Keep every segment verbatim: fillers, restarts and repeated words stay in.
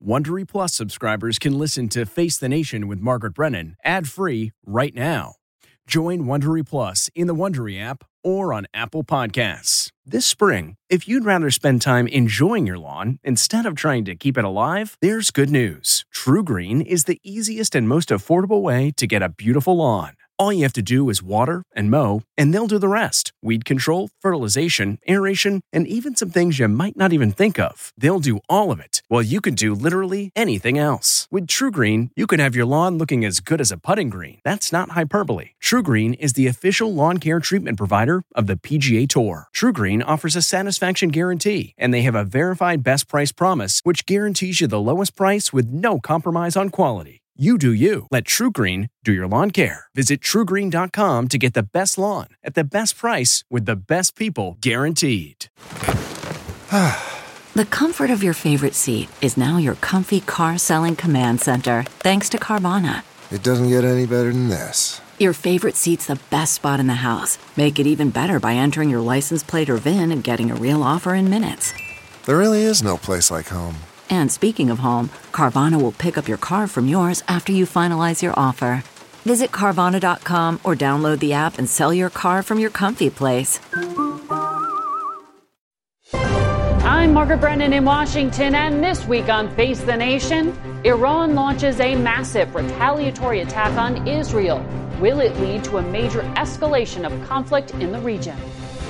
Wondery Plus subscribers can listen to Face the Nation with Margaret Brennan ad-free right now. Join Wondery Plus in the Wondery app or on Apple Podcasts. This spring, if you'd rather spend time enjoying your lawn instead of trying to keep it alive, there's good news. True Green is the easiest and most affordable way to get a beautiful lawn. All you have to do is water and mow, and they'll do the rest. Weed control, fertilization, aeration, and even some things you might not even think of. They'll do all of it, while you can do literally anything else. With True Green, you can have your lawn looking as good as a putting green. That's not hyperbole. True Green is the official lawn care treatment provider of the P G A Tour. True Green offers a satisfaction guarantee, and they have a verified best price promise, which guarantees you the lowest price with no compromise on quality. You do you. Let True Green do your lawn care. Visit true green dot com to get the best lawn at the best price with the best people guaranteed. The comfort of your favorite seat is now your comfy car selling command center, thanks to Carvana. It doesn't get any better than this. Your favorite seat's the best spot in the house. Make it even better by entering your license plate or V I N and getting a real offer in minutes. There really is no place like home. And speaking of home, Carvana will pick up your car from yours after you finalize your offer. Visit Carvana dot com or download the app and sell your car from your comfy place. I'm Margaret Brennan in Washington, and this week on Face the Nation, Iran launches a massive retaliatory attack on Israel. Will it lead to a major escalation of conflict in the region?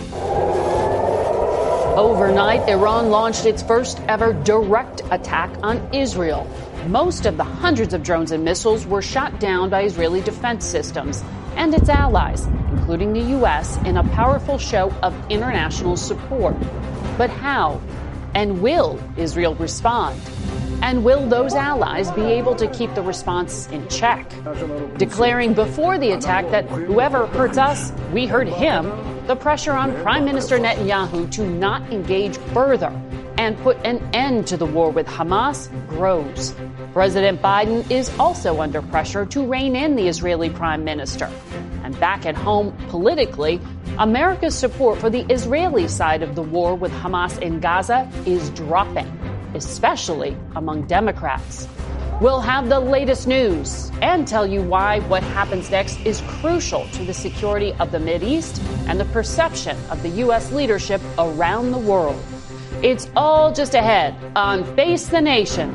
Overnight, Iran launched its first ever direct attack on Israel. Most of the hundreds of drones and missiles were shot down by Israeli defense systems and its allies, including the U S, in a powerful show of international support. But how? And will Israel respond? And will those allies be able to keep the response in check? Declaring before the attack that whoever hurts us, we hurt him, the pressure on Prime Minister Netanyahu to not engage further and put an end to the war with Hamas grows. President Biden is also under pressure to rein in the Israeli prime minister. And back at home, politically, America's support for the Israeli side of the war with Hamas in Gaza is dropping, especially among Democrats. We'll have the latest news and tell you why what happens next is crucial to the security of the Mideast and the perception of the U S leadership around the world. It's all just ahead on Face the Nation.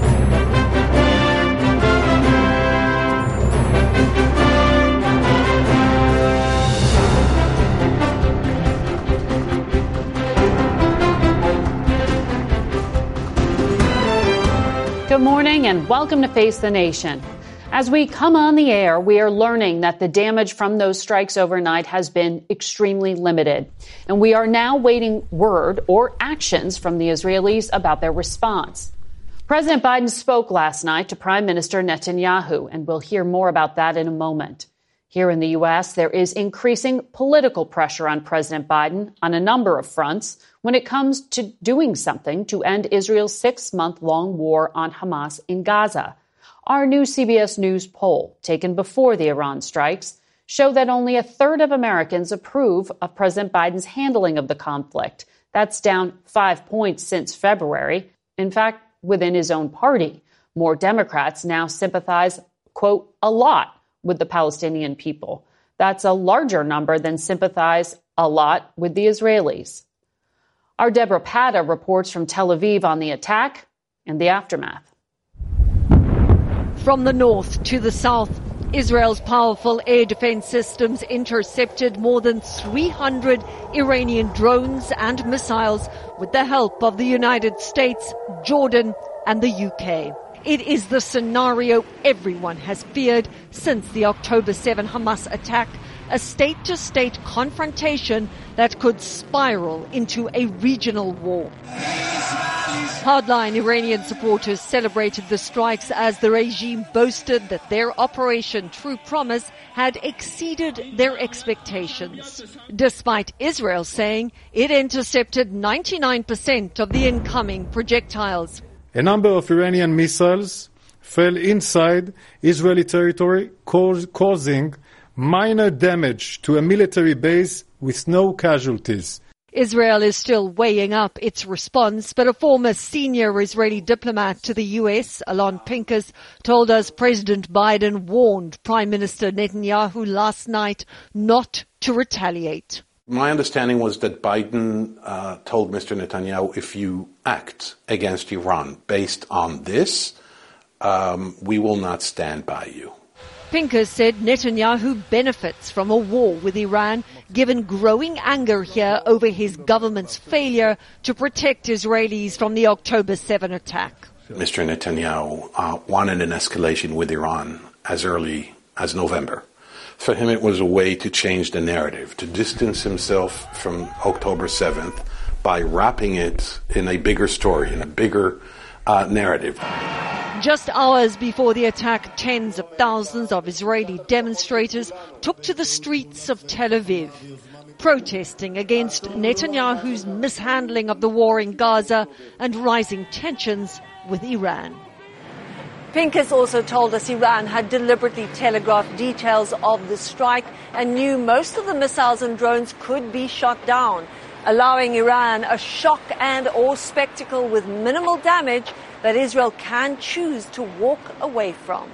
Good morning and welcome to Face the Nation. As we come on the air, we are learning that the damage from those strikes overnight has been extremely limited. And we are now waiting word or actions from the Israelis about their response. President Biden spoke last night to Prime Minister Netanyahu, and we'll hear more about that in a moment. Here in the U S, there is increasing political pressure on President Biden on a number of fronts when it comes to doing something to end Israel's six-month-long war on Hamas in Gaza. Our new C B S News poll, taken before the Iran strikes, show that only a third of Americans approve of President Biden's handling of the conflict. That's down five points since February. In fact, within his own party, more Democrats now sympathize, quote, a lot with the Palestinian people. That's a larger number than sympathize a lot with the Israelis. Our Deborah Pata reports from Tel Aviv on the attack and the aftermath. From the north to the south, Israel's powerful air defense systems intercepted more than three hundred Iranian drones and missiles with the help of the United States, Jordan, and the U K. It is the scenario everyone has feared since the October seventh Hamas attack, a state-to-state confrontation that could spiral into a regional war. Hardline Iranian supporters celebrated the strikes as the regime boasted that their Operation True Promise had exceeded their expectations, despite Israel saying it intercepted ninety-nine percent of the incoming projectiles. A number of Iranian missiles fell inside Israeli territory, cause, causing minor damage to a military base with no casualties. Israel is still weighing up its response, but a former senior Israeli diplomat to the U S, Alon Pincus, told us President Biden warned Prime Minister Netanyahu last night not to retaliate. My understanding was that Biden uh, told Mister Netanyahu, if you act against Iran based on this, um, we will not stand by you. Pincus said Netanyahu benefits from a war with Iran, given growing anger here over his government's failure to protect Israelis from the October seventh attack. Mister Netanyahu uh, wanted an escalation with Iran as early as November. For him, it was a way to change the narrative, to distance himself from October seventh by wrapping it in a bigger story, in a bigger uh, narrative. Just hours before the attack, tens of thousands of Israeli demonstrators took to the streets of Tel Aviv, protesting against Netanyahu's mishandling of the war in Gaza and rising tensions with Iran. Pincus also told us Iran had deliberately telegraphed details of the strike and knew most of the missiles and drones could be shot down, allowing Iran a shock and or spectacle with minimal damage that Israel can choose to walk away from.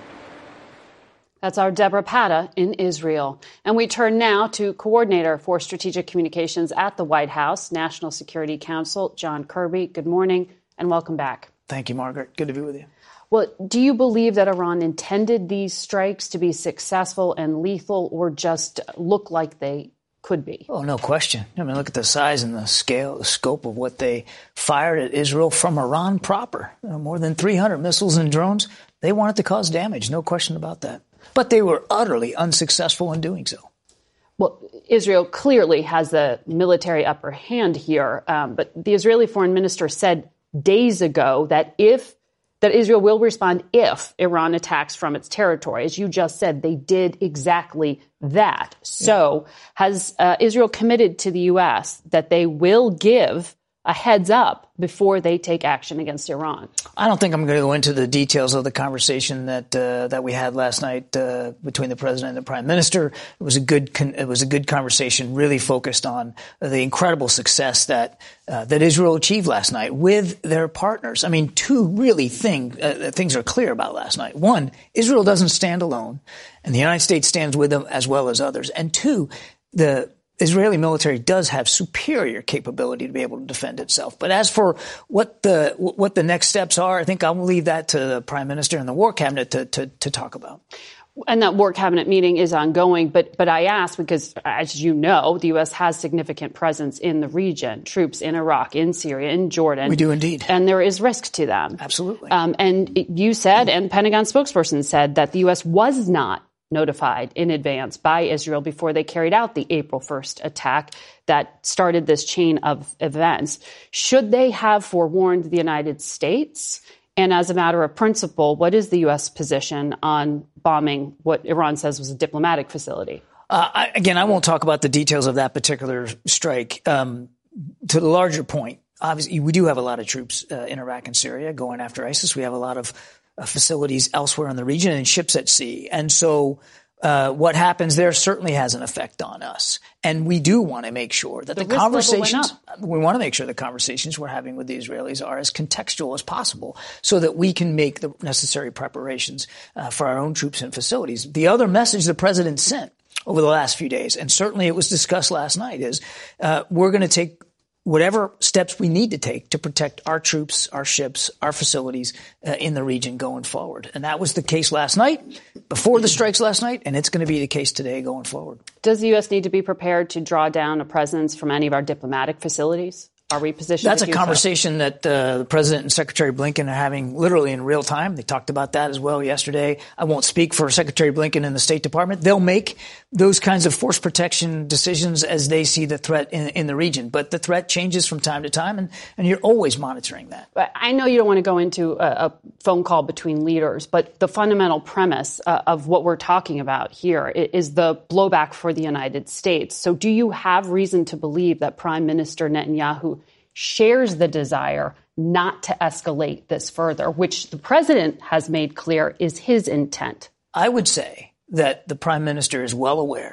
That's our Deborah Patta in Israel. And we turn now to Coordinator for Strategic Communications at the White House, National Security Council, John Kirby. Good morning and welcome back. Thank you, Margaret. Good to be with you. Well, do you believe that Iran intended these strikes to be successful and lethal or just look like they could be? Oh, no question. I mean, look at the size and the scale, the scope of what they fired at Israel from Iran proper. You know, more than three hundred missiles and drones. They wanted to cause damage, no question about that. But they were utterly unsuccessful in doing so. Well, Israel clearly has the military upper hand here. Um, but the Israeli foreign minister said days ago that if that Israel will respond if Iran attacks from its territory. As you just said, they did exactly that. So yeah. has uh, Israel committed to the U S that they will give a heads up before they take action against Iran? I don't think I'm going to go into the details of the conversation that uh, that we had last night uh, between the president and the prime minister. It was a good con- it was a good conversation, really focused on the incredible success that uh, that Israel achieved last night with their partners. I mean, two really thing uh, things are clear about last night. One, Israel doesn't stand alone, and the United States stands with them as well as others. And two, the Israeli military does have superior capability to be able to defend itself. But as for what the what the next steps are, I think I will leave that to the prime minister and the war cabinet to to, to talk about. And that war cabinet meeting is ongoing. But but I ask because, as you know, the U S has significant presence in the region, troops in Iraq, in Syria, in Jordan. We do indeed. And there is risk to them. Absolutely. Um, and you said, and Pentagon spokesperson said, that the U S was not notified in advance by Israel before they carried out the April first attack that started this chain of events. Should they have forewarned the United States? And as a matter of principle, what is the U S position on bombing what Iran says was a diplomatic facility? Uh, I, again, I won't talk about the details of that particular strike. Um, to the larger point, obviously, we do have a lot of troops uh, in Iraq and Syria going after ISIS. We have a lot of Uh, facilities elsewhere in the region and ships at sea. And so uh, what happens there certainly has an effect on us. And we do want to make sure that the, the conversations, we want to make sure the conversations we're having with the Israelis are as contextual as possible so that we can make the necessary preparations uh, for our own troops and facilities. The other message the president sent over the last few days, and certainly it was discussed last night, is uh, we're going to take whatever steps we need to take to protect our troops, our ships, our facilities uh, in the region going forward. And that was the case last night, before the strikes last night, and it's going to be the case today going forward. Does the U S need to be prepared to draw down a presence from any of our diplomatic facilities? Are we positioned? That's a conversation that uh, the President and Secretary Blinken are having literally in real time. They talked about that as well yesterday. I won't speak for Secretary Blinken and the State Department. They'll make those kinds of force protection decisions as they see the threat in, in the region. But the threat changes from time to time, and, and you're always monitoring that. I know you don't want to go into a, a phone call between leaders, but the fundamental premise uh, of what we're talking about here is the blowback for the United States. So do you have reason to believe that Prime Minister Netanyahu shares the desire not to escalate this further, which the president has made clear is his intent? I would say that the prime minister is well aware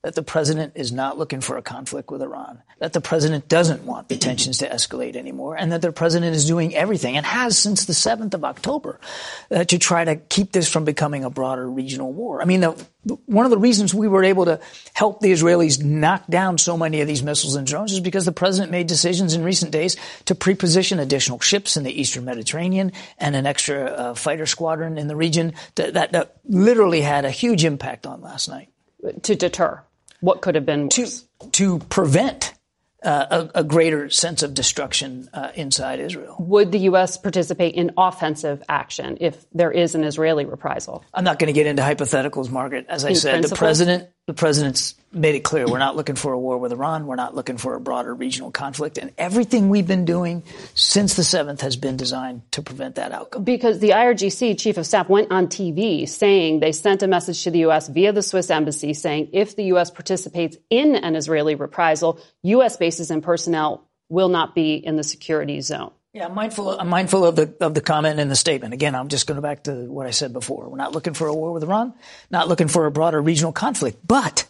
that the president is not looking for a conflict with Iran, that the president doesn't want the tensions to escalate anymore, and that the president is doing everything, and has since the seventh of October, uh, to try to keep this from becoming a broader regional war. I mean, the, one of the reasons we were able to help the Israelis knock down so many of these missiles and drones is because the president made decisions in recent days to pre-position additional ships in the Eastern Mediterranean and an extra uh, fighter squadron in the region that, that, that literally had a huge impact on last night. To deter what could have been worse. To, to prevent uh, a, a greater sense of destruction uh, inside Israel. Would the U S participate in offensive action if there is an Israeli reprisal? I'm not going to get into hypotheticals, Margaret. As I in said, principle? the president, the president's made it clear we're not looking for a war with Iran. We're not looking for a broader regional conflict. And everything we've been doing since the seventh has been designed to prevent that outcome. Because the I R G C chief of staff went on T V saying they sent a message to the U S via the Swiss embassy saying if the U S participates in an Israeli reprisal, U S bases and personnel will not be in the security zone. Yeah, I'm mindful. Of, I'm mindful of the of the comment in the statement. Again, I'm just going back to what I said before. We're not looking for a war with Iran, not looking for a broader regional conflict. But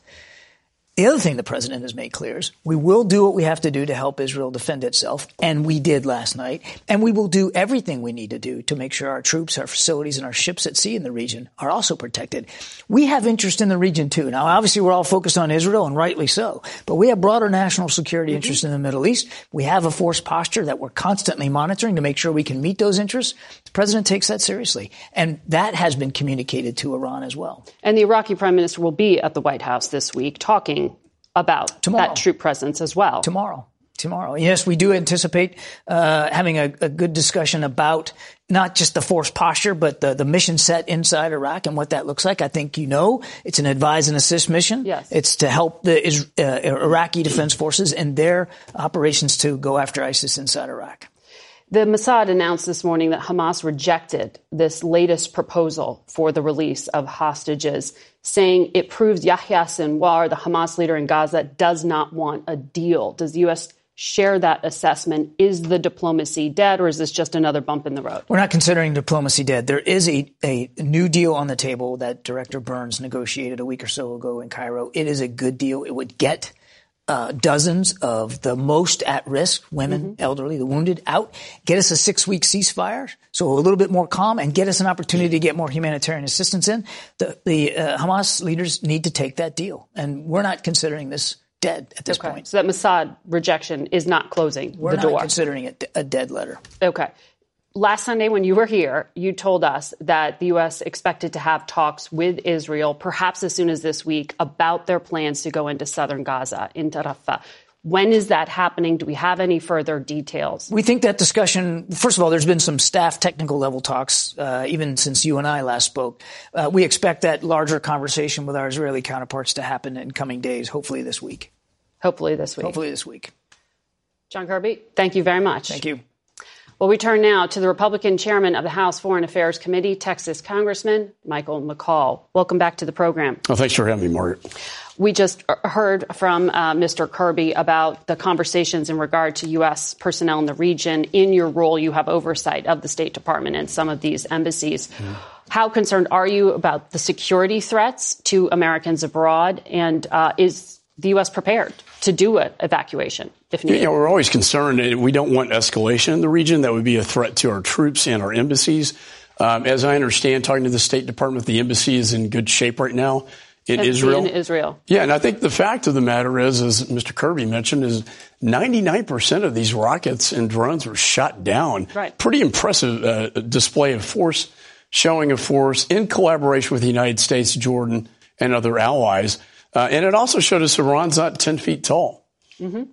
the other thing the president has made clear is we will do what we have to do to help Israel defend itself, and we did last night. And we will do everything we need to do to make sure our troops, our facilities, and our ships at sea in the region are also protected. We have interest in the region, too. Now, obviously, we're all focused on Israel, and rightly so. But we have broader national security interest mm-hmm. in the Middle East. We have a force posture that we're constantly monitoring to make sure we can meet those interests. The president takes that seriously. And that has been communicated to Iran as well. And the Iraqi prime minister will be at the White House this week talking about Tomorrow. that troop presence as well. Tomorrow. Tomorrow. Yes, we do anticipate uh, having a, a good discussion about not just the force posture, but the, the mission set inside Iraq and what that looks like. I think you know it's an advise and assist mission. Yes. It's to help the uh, Iraqi Defense Forces in their operations to go after ISIS inside Iraq. The Mossad announced this morning that Hamas rejected this latest proposal for the release of hostages, saying it proves Yahya Sinwar, the Hamas leader in Gaza, does not want a deal. Does the U S share that assessment? Is the diplomacy dead, or is this just another bump in the road? We're not considering diplomacy dead. There is a, a new deal on the table that Director Burns negotiated a week or so ago in Cairo. It is a good deal. It would get Uh, dozens of the most at risk, women, mm-hmm. elderly, the wounded, out, get us a six-week ceasefire, so a little bit more calm, and get us an opportunity to get more humanitarian assistance in. The, the uh, Hamas leaders need to take that deal, and we're not considering this dead at this okay. point. So that Mossad rejection is not closing we're the door. We're not considering it a dead letter. Okay. Last Sunday when you were here, you told us that the U S expected to have talks with Israel, perhaps as soon as this week, about their plans to go into southern Gaza, into Rafah. When is that happening? Do we have any further details? We think that discussion, first of all, there's been some staff technical level talks, uh, even since you and I last spoke. Uh, we expect that larger conversation with our Israeli counterparts to happen in coming days, hopefully this week. Hopefully this week. Hopefully this week. John Kirby, thank you very much. Thank you. Well, we turn now to the Republican chairman of the House Foreign Affairs Committee, Texas Congressman Michael McCaul. Welcome back to the program. Oh, thanks for having me, Margaret. We just heard from uh, Mister Kirby about the conversations in regard to U S personnel in the region. In your role, you have oversight of the State Department and some of these embassies. Mm. How concerned are you about the security threats to Americans abroad? And uh, is the U S prepared to do an evacuation if needed? Yeah, we're always concerned. We don't want escalation in the region. That would be a threat to our troops and our embassies. Um, as I understand, talking to the State Department, the embassy is in good shape right now in Embassy Israel. In Israel. Yeah, and I think the fact of the matter is, as Mister Kirby mentioned, is ninety-nine percent of these rockets and drones were shot down. Right. Pretty impressive uh, display of force, showing of force in collaboration with the United States, Jordan, and other allies. Uh, and it also showed us Iran's not ten feet tall. Mm-hmm.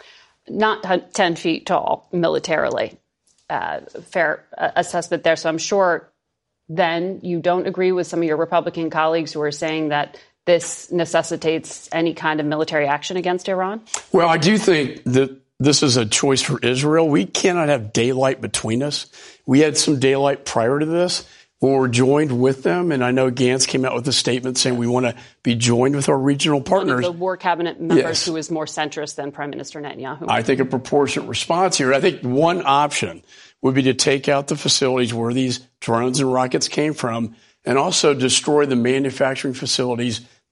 Not ten feet tall militarily. Uh, fair uh, assessment there. So I'm sure then you don't agree with some of your Republican colleagues who are saying that this necessitates any kind of military action against Iran? Well, I do think that this is a choice for Israel. We cannot have daylight between us. We had some daylight prior to this when we were joined with them. And I know Gantz came out with a statement saying we want to be joined with our regional partners. One of the war cabinet members yes. who is more centrist than Prime Minister Netanyahu. I think a proportionate response here. I think one option would be to take out the facilities where these drones and rockets came from and also destroy the manufacturing facilities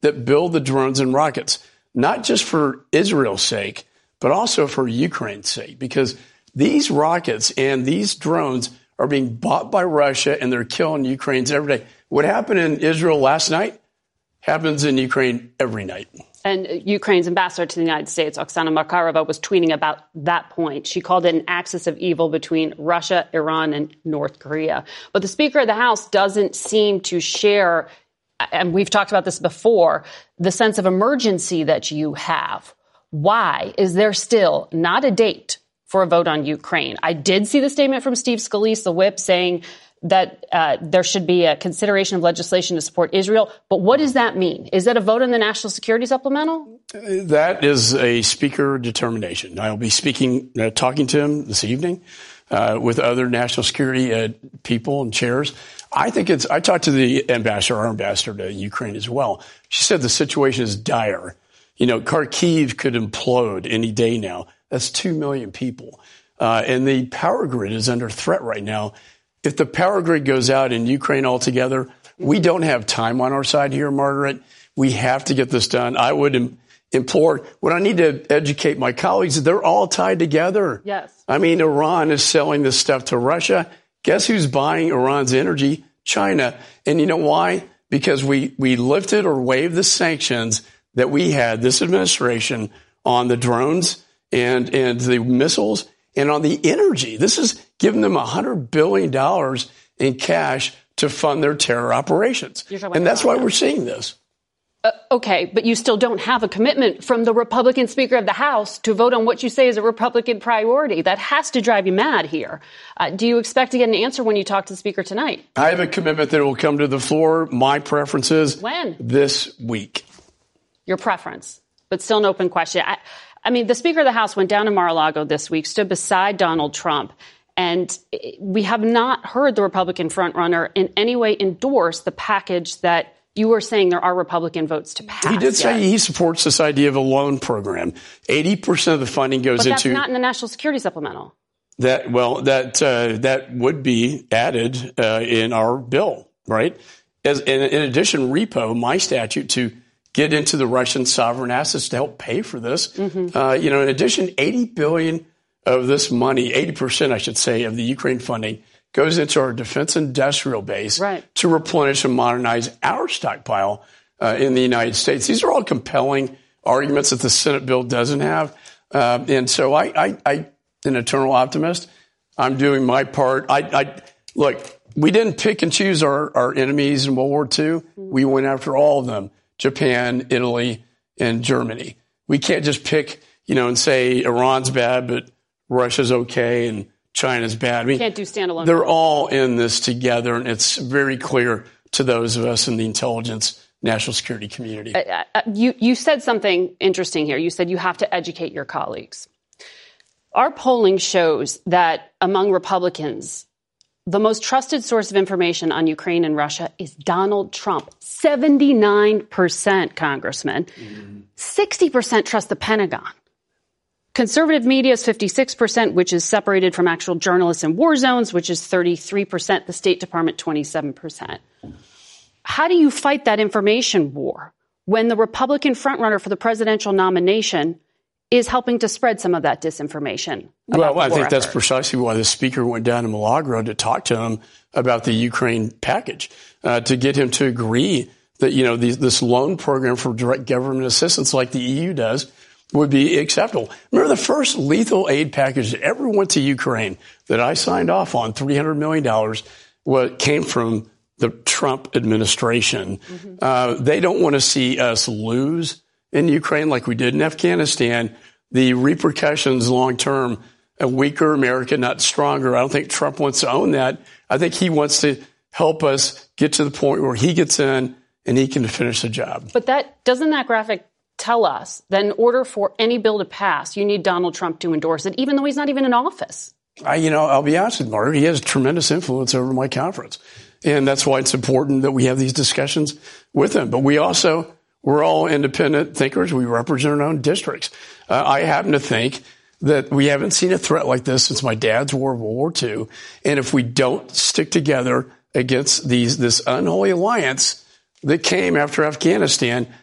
that build the drones and rockets, not just for Israel's sake, but also for Ukraine's sake, because these rockets and these drones are being bought by Russia and they're killing Ukrainians every day. What happened in Israel last night happens in Ukraine every night. And Ukraine's ambassador to the United States, Oksana Markarova, was tweeting about that point. She called it an axis of evil between Russia, Iran, and North Korea. But the Speaker of the House doesn't seem to share, and we've talked about this before, the sense of emergency that you have. Why is there still not a date for a vote on Ukraine? I did see the statement from Steve Scalise, the whip, saying that uh, there should be a consideration of legislation to support Israel. But what does that mean? Is that a vote on the national security supplemental? That is a speaker determination. I'll be speaking, uh, talking to him this evening uh, with other national security uh, people and chairs. I think it's, I talked to the ambassador, our ambassador to Ukraine as well. She said the situation is dire. You know, Kharkiv could implode any day now. That's two million people. Uh, and the power grid is under threat right now. If the power grid goes out in Ukraine altogether, we don't have time on our side here, Margaret. We have to get this done. I would im- implore, what I need to educate my colleagues, they're all tied together. Yes. I mean, Iran is selling this stuff to Russia. Guess who's buying Iran's energy? China. And you know why? Because we, we lifted or waived the sanctions that we had, this administration, on the drones and, and the missiles and on the energy. This is giving them one hundred billion dollars in cash to fund their terror operations. And that's why we're seeing this. Uh, okay, but you still don't have a commitment from the Republican Speaker of the House to vote on what you say is a Republican priority. That has to drive you mad here. Uh, do you expect to get an answer when you talk to the Speaker tonight? I have a commitment that it will come to the floor. My preference is when? This week. Your preference, but still an open question. I, I mean, the Speaker of the House went down to Mar-a-Lago this week, stood beside Donald Trump, and we have not heard the Republican frontrunner in any way endorse the package that you were saying there are Republican votes to pass. He did say yet. He supports this idea of a loan program. eighty percent of the funding goes but that's into... not in the National Security Supplemental. That, well, that uh, that would be added uh, in our bill, right? As in, in addition, repo, my statute, to get into the Russian sovereign assets to help pay for this. Mm-hmm. Uh, you know, in addition, eighty billion dollars of this money, eighty percent, I should say, of the Ukraine funding goes into our defense industrial base right. to replenish and modernize our stockpile uh, in the United States. These are all compelling arguments that the Senate bill doesn't have. Uh, and so I, I, I, an eternal optimist, I'm doing my part. I, I look, we didn't pick and choose our, our enemies in World War Two. Mm-hmm. We went after all of them. Japan, Italy, and Germany. We can't just pick, you know, and say Iran's bad, but Russia's okay and China's bad. I mean, can't do standalone. They're all in this together, and it's very clear to those of us in the intelligence, national security community. Uh, uh, you, you said something interesting here. You said you have to educate your colleagues. Our polling shows that among Republicans, the most trusted source of information on Ukraine and Russia is Donald Trump. seventy-nine percent, Congressman. Mm-hmm. sixty percent trust the Pentagon. Conservative media is fifty-six percent, which is separated from actual journalists in war zones, which is thirty-three percent. The State Department, twenty-seven percent. How do you fight that information war when the Republican frontrunner for the presidential nomination is helping to spread some of that disinformation? Well, I think effort? that's precisely why the speaker went down to Milagro to talk to him about the Ukraine package, uh, to get him to agree that, you know, these, this loan program for direct government assistance like the E U does would be acceptable. Remember the first lethal aid package that ever went to Ukraine that I signed off on, three hundred million dollars, what came from the Trump administration. Mm-hmm. Uh, they don't want to see us lose in Ukraine like we did in Afghanistan. The repercussions long term, a weaker America, not stronger. I don't think Trump wants to own that. I think he wants to help us get to the point where he gets in and he can finish the job. But that doesn't that graphic tell us that in order for any bill to pass, you need Donald Trump to endorse it, even though he's not even in office? I, you know, I'll be honest with Margaret. He has tremendous influence over my conference. And that's why it's important that we have these discussions with him. But we also, we're all independent thinkers. We represent our own districts. Uh, I happen to think that we haven't seen a threat like this since my dad's war of World War Two. And if we don't stick together against these, this unholy alliance that came after Afghanistan,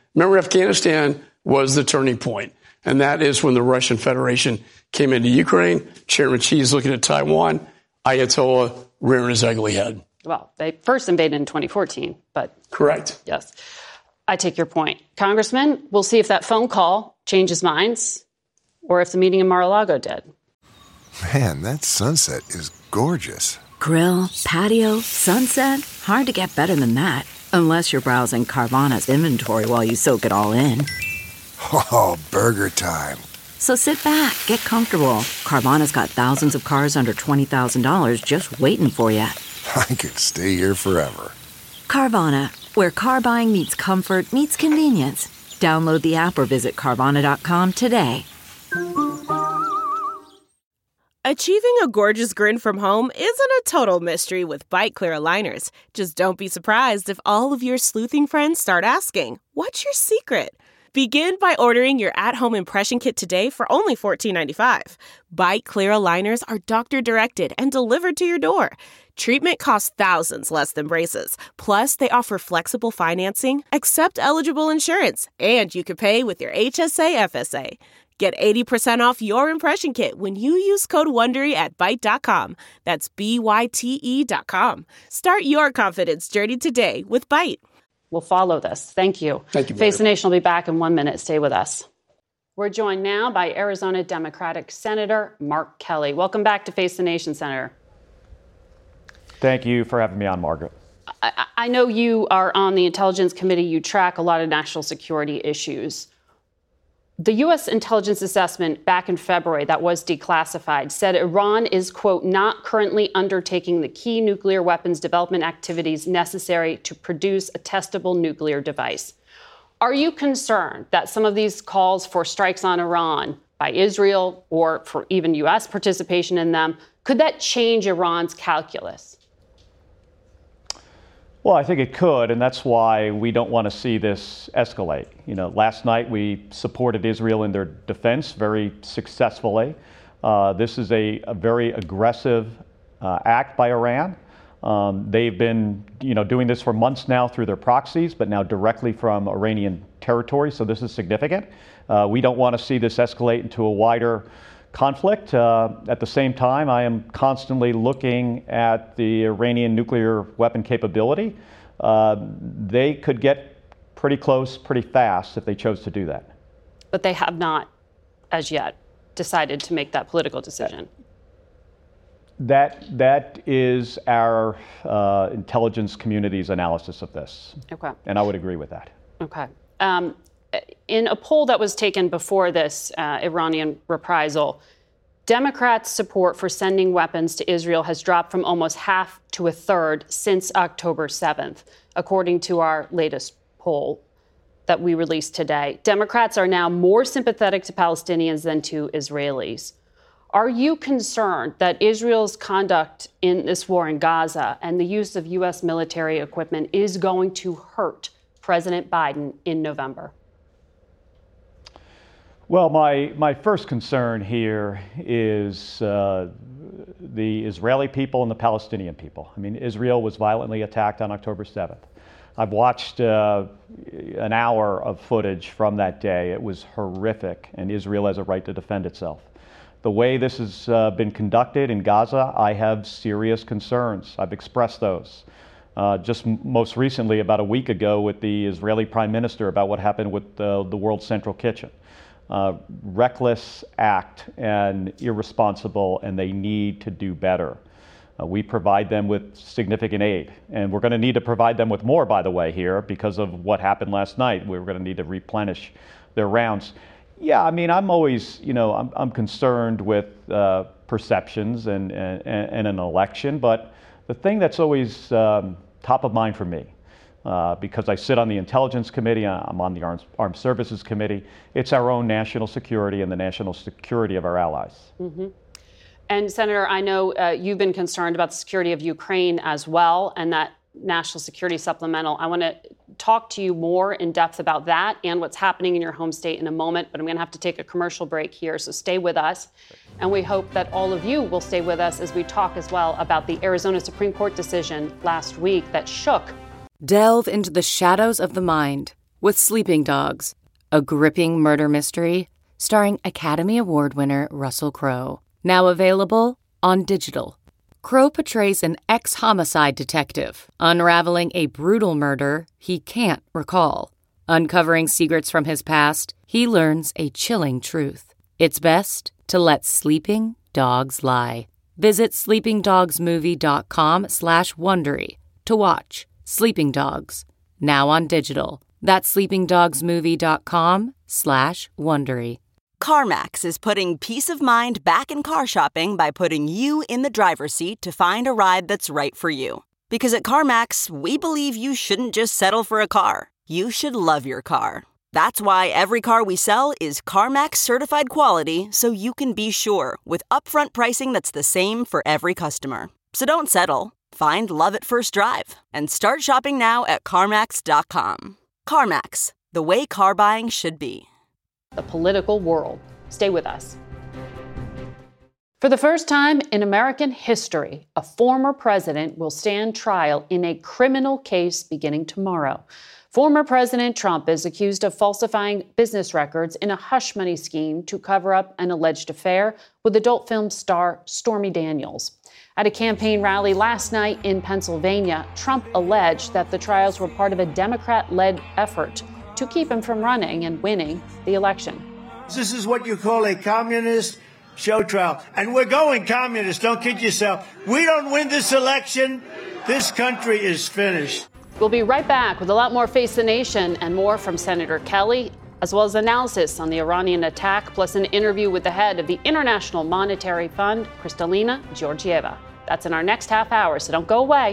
Remember, Afghanistan was the turning point, and that is when the Russian Federation came into Ukraine. Chairman Xi is looking at Taiwan. Ayatollah rearing his ugly head. Well, they first invaded in twenty fourteen, but... Correct. Yes. I take your point. Congressman, we'll see if that phone call changes minds or if the meeting in Mar-a-Lago did. Man, that sunset is gorgeous. Grill, patio, sunset. Hard to get better than that. Unless you're browsing Carvana's inventory while you soak it all in. Oh, burger time. So sit back, get comfortable. Carvana's got thousands of cars under twenty thousand dollars just waiting for you. I could stay here forever. Carvana, where car buying meets comfort meets convenience. Download the app or visit Carvana dot com today. Achieving a gorgeous grin from home isn't a total mystery with Byte Clear aligners. Just don't be surprised if all of your sleuthing friends start asking, "What's your secret?" Begin by ordering your at-home impression kit today for only fourteen ninety-five. Byte Clear aligners are doctor-directed and delivered to your door. Treatment costs thousands less than braces. Plus, they offer flexible financing, accept eligible insurance, and you can pay with your H S A F S A. Get eighty percent off your impression kit when you use code WONDERY at byte dot com. That's B Y T E dot com. Start your confidence journey today with Byte. We'll follow this. Thank you. Thank you. Face the Nation will be back in one minute. Stay with us. We're joined now by Arizona Democratic Senator Mark Kelly. Welcome back to Face the Nation, Senator. Thank you for having me on, Margaret. I, I know you are on the Intelligence Committee. You track a lot of national security issues. The U S intelligence assessment back in February that was declassified said Iran is, quote, not currently undertaking the key nuclear weapons development activities necessary to produce a testable nuclear device. Are you concerned that some of these calls for strikes on Iran by Israel or for even U S participation in them, could that change Iran's calculus? Well, I think it could, and that's why we don't want to see this escalate. You know, last night we supported Israel in their defense very successfully. Uh, this is a, a very aggressive uh, act by Iran. Um, they've been, you know, doing this for months now through their proxies, but now directly from Iranian territory. So this is significant. Uh, we don't want to see this escalate into a wider conflict. Uh, at the same time, I am constantly looking at the Iranian nuclear weapon capability. Uh, they could get pretty close pretty fast if they chose to do that. But they have not, as yet, decided to make that political decision. That that is our uh, intelligence community's analysis of this. Okay. And I would agree with that. Okay. Um, In a poll that was taken before this uh, Iranian reprisal, Democrats' support for sending weapons to Israel has dropped from almost half to a third since October seventh, according to our latest poll that we released today. Democrats are now more sympathetic to Palestinians than to Israelis. Are you concerned that Israel's conduct in this war in Gaza and the use of U S military equipment is going to hurt President Biden in November? Well, my, my first concern here is uh, the Israeli people and the Palestinian people. I mean, Israel was violently attacked on October seventh. I've watched uh, an hour of footage from that day. It was horrific, and Israel has a right to defend itself. The way this has uh, been conducted in Gaza, I have serious concerns. I've expressed those. Uh, just m- most recently, about a week ago, with the Israeli Prime Minister about what happened with uh, the World Central Kitchen. Uh, reckless act and irresponsible, and they need to do better. Uh, we provide them with significant aid, and we're going to need to provide them with more, by the way, here because of what happened last night. We're going to need to replenish their rounds. Yeah, I mean, I'm always, you know, I'm, I'm concerned with uh, perceptions and, and, and an election, but the thing that's always um, top of mind for me, Uh, because I sit on the Intelligence Committee, I'm on the Armed, Armed Services Committee. It's our own national security and the national security of our allies. Mm-hmm. And Senator, I know uh, you've been concerned about the security of Ukraine as well, and that national security supplemental. I want to talk to you more in depth about that and what's happening in your home state in a moment, but I'm going to have to take a commercial break here, so stay with us. And we hope that all of you will stay with us as we talk as well about the Arizona Supreme Court decision last week that shook. Delve into the shadows of the mind with Sleeping Dogs, a gripping murder mystery starring Academy Award winner Russell Crowe. Now available on digital. Crowe portrays an ex-homicide detective unraveling a brutal murder he can't recall. Uncovering secrets from his past, he learns a chilling truth. It's best to let sleeping dogs lie. Visit sleepingdogsmovie.com slash Wondery to watch Sleeping Dogs, now on digital. That's sleepingdogsmovie.com slash Wondery. CarMax is putting peace of mind back in car shopping by putting you in the driver's seat to find a ride that's right for you. Because at CarMax, we believe you shouldn't just settle for a car. You should love your car. That's why every car we sell is CarMax certified quality, so you can be sure with upfront pricing that's the same for every customer. So don't settle. Find love at first drive and start shopping now at CarMax dot com. CarMax, the way car buying should be. The political world. Stay with us. For the first time in American history, a former president will stand trial in a criminal case beginning tomorrow. Former President Trump is accused of falsifying business records in a hush money scheme to cover up an alleged affair with adult film star Stormy Daniels. At a campaign rally last night in Pennsylvania, Trump alleged that the trials were part of a Democrat-led effort to keep him from running and winning the election. This is what you call a communist show trial. And we're going communist, don't kid yourself. We don't win this election, this country is finished. We'll be right back with a lot more Face the Nation and more from Senator Kelly, as well as analysis on the Iranian attack, plus an interview with the head of the International Monetary Fund, Kristalina Georgieva. That's in our next half hour, so don't go away.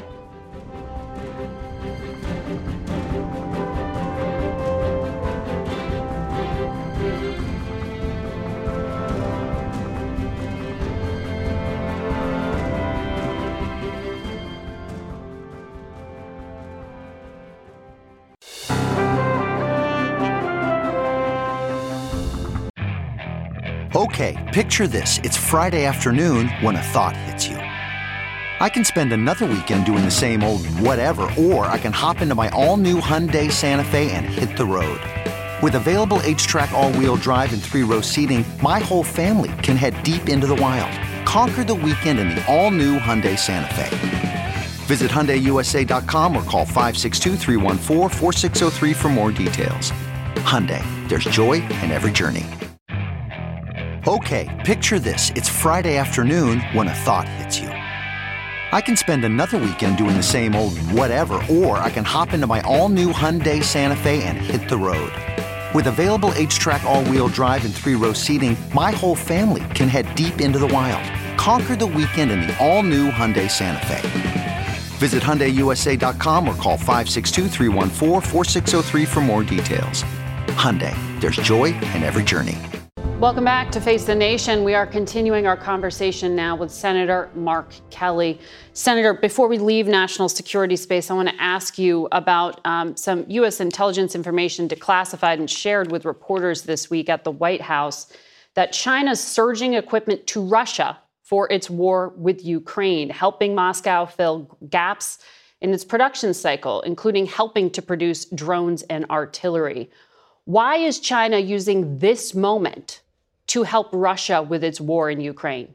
Okay, picture this. It's Friday afternoon when a thought hits you. I can spend another weekend doing the same old whatever, or I can hop into my all-new Hyundai Santa Fe and hit the road. With available H-Track all-wheel drive and three-row seating, my whole family can head deep into the wild. Conquer the weekend in the all-new Hyundai Santa Fe. Visit Hyundai U S A dot com or call five six two, three one four, four six zero three for more details. Hyundai, there's joy in every journey. Okay, picture this. It's Friday afternoon when a thought hits you. I can spend another weekend doing the same old whatever, or I can hop into my all-new Hyundai Santa Fe and hit the road. With available H-Track all-wheel drive and three-row seating, my whole family can head deep into the wild. Conquer the weekend in the all-new Hyundai Santa Fe. Visit Hyundai U S A dot com or call five six two, three one four, four six zero three for more details. Hyundai, there's joy in every journey. Welcome back to Face the Nation. We are continuing our conversation now with Senator Mark Kelly. Senator, before we leave national security space, I want to ask you about um, some U S intelligence information declassified and shared with reporters this week at the White House that China's surging equipment to Russia for its war with Ukraine, helping Moscow fill gaps in its production cycle, including helping to produce drones and artillery. Why is China using this moment to help Russia with its war in Ukraine?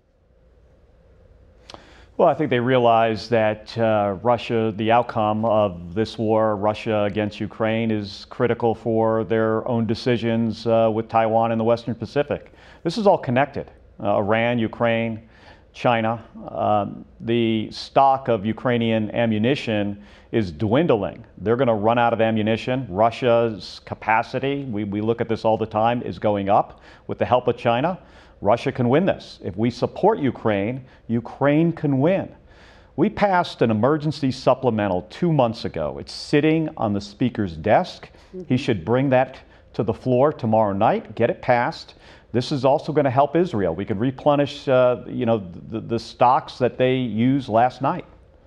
Well, I think they realize that uh, Russia, the outcome of this war, Russia against Ukraine, is critical for their own decisions uh, with Taiwan and the Western Pacific. This is all connected. Uh, Iran, Ukraine, China. Um, the stock of Ukrainian ammunition is dwindling. They're going to run out of ammunition. Russia's capacity, we, we look at this all the time, is going up. With the help of China, Russia can win this. If we support Ukraine, Ukraine can win. We passed an emergency supplemental two months ago. It's sitting on the Speaker's desk. Mm-hmm. He should bring that to the floor tomorrow night, get it passed. This is also going to help Israel. We could replenish, uh, you know, the, the stocks that they used last night.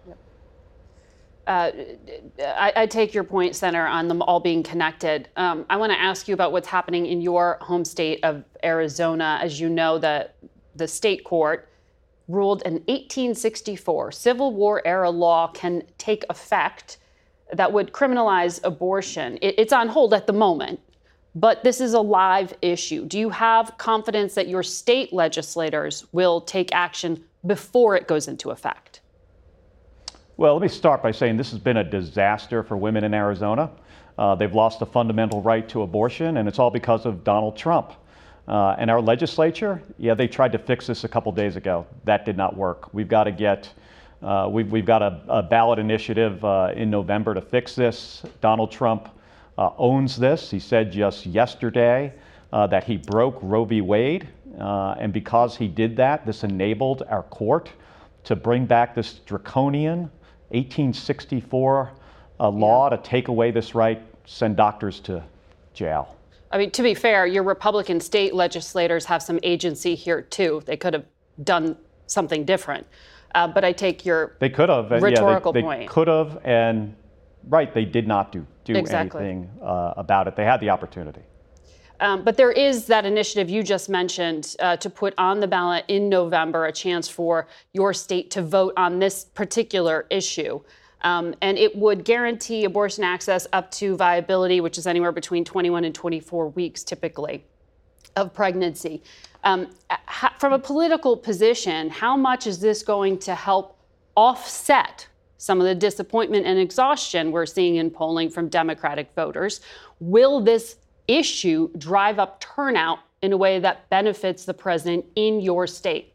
Uh, I, I take your point, Senator, on them all being connected. Um, I want to ask you about what's happening in your home state of Arizona. As you know, the, the state court ruled an eighteen sixty-four Civil War era law can take effect that would criminalize abortion. It, it's on hold at the moment, but this is a live issue. Do you have confidence that your state legislators will take action before it goes into effect? Well, let me start by saying this has been a disaster for women in Arizona. Uh, they've lost a fundamental right to abortion, and it's all because of Donald Trump. Uh, and our legislature, yeah, they tried to fix this a couple days ago. That did not work. We've got to get, uh, we've, we've got a, a ballot initiative uh, in November to fix this. Donald Trump uh, owns this. He said just yesterday uh, that he broke Roe v. Wade. Uh, and because he did that, this enabled our court to bring back this draconian eighteen sixty-four uh, law to take away this right, send doctors to jail. I mean, to be fair, your Republican state legislators have some agency here, too. They could have done something different. Uh, but I take your they could have, rhetorical yeah, they, point. They could have, and right, they did not do, do exactly. anything uh, about it. They had the opportunity. Um, but there is that initiative you just mentioned uh, to put on the ballot in November, a chance for your state to vote on this particular issue. Um, and it would guarantee abortion access up to viability, which is anywhere between twenty-one and twenty-four weeks, typically, of pregnancy. Um, ha- from a political position, how much is this going to help offset some of the disappointment and exhaustion we're seeing in polling from Democratic voters? Will this issue drive up turnout in a way that benefits the president in your state?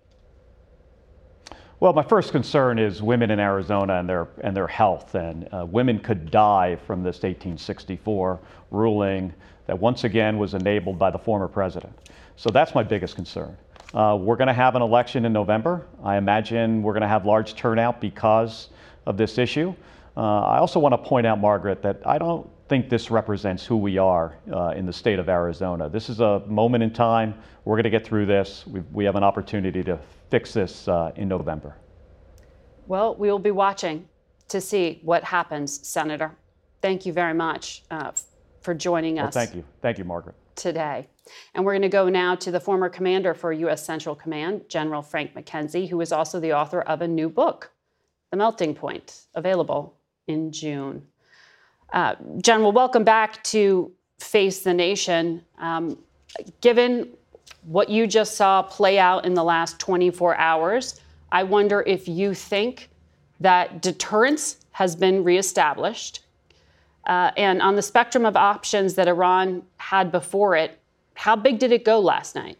Well, my first concern is women in Arizona and their and their health. And uh, women could die from this eighteen sixty-four ruling that once again was enabled by the former president. So that's my biggest concern. Uh, we're going to have an election in November. I imagine we're going to have large turnout because of this issue. Uh, I also want to point out, Margaret, that I don't think this represents who we are uh, in the state of Arizona. This is a moment in time. We're going to get through this. We, we have an opportunity to fix this uh, in November. Well, we will be watching to see what happens, Senator. Thank you very much uh, for joining us. Well, thank you. Thank you, Margaret. Today. And we're going to go now to the former commander for U S Central Command, General Frank McKenzie, who is also the author of a new book, The Melting Point, available in June. Uh, General, welcome back to Face the Nation. Um, given what you just saw play out in the last twenty-four hours, I wonder if you think that deterrence has been reestablished. Uh, and on the spectrum of options that Iran had before it, how big did it go last night?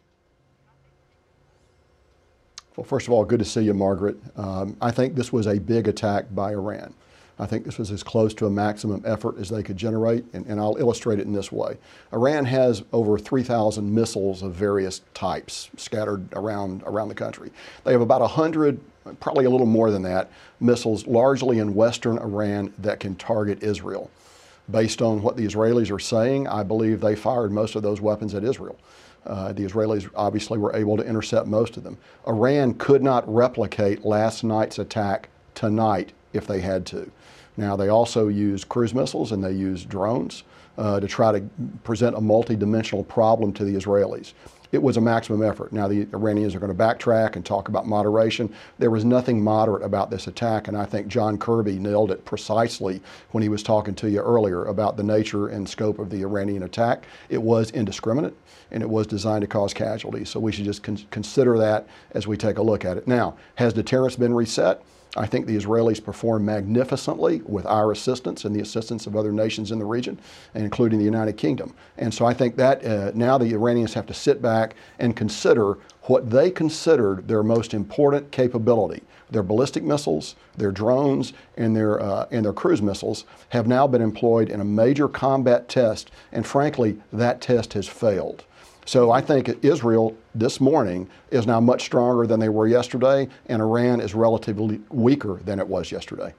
Well, first of all, good to see you, Margaret. Um, I think this was a big attack by Iran. I think this was as close to a maximum effort as they could generate, and, and I'll illustrate it in this way. Iran has over three thousand missiles of various types scattered around, around the country. They have about one hundred, probably a little more than that, missiles largely in western Iran that can target Israel. Based on what the Israelis are saying, I believe they fired most of those weapons at Israel. Uh, the Israelis obviously were able to intercept most of them. Iran could not replicate last night's attack tonight if they had to. Now, they also use cruise missiles and they use drones uh, to try to present a multi-dimensional problem to the Israelis. It was a maximum effort. Now, the Iranians are going to backtrack and talk about moderation. There was nothing moderate about this attack, and I think John Kirby nailed it precisely when he was talking to you earlier about the nature and scope of the Iranian attack. It was indiscriminate, and it was designed to cause casualties. So we should just con- consider that as we take a look at it. Now, has deterrence been reset? I think the Israelis performed magnificently with our assistance and the assistance of other nations in the region, including the United Kingdom. And so I think that uh, now the Iranians have to sit back and consider what they considered their most important capability. Their ballistic missiles, their drones, and their, uh, and their cruise missiles have now been employed in a major combat test, and frankly, that test has failed. So I think Israel this morning is now much stronger than they were yesterday, and Iran is relatively weaker than it was yesterday.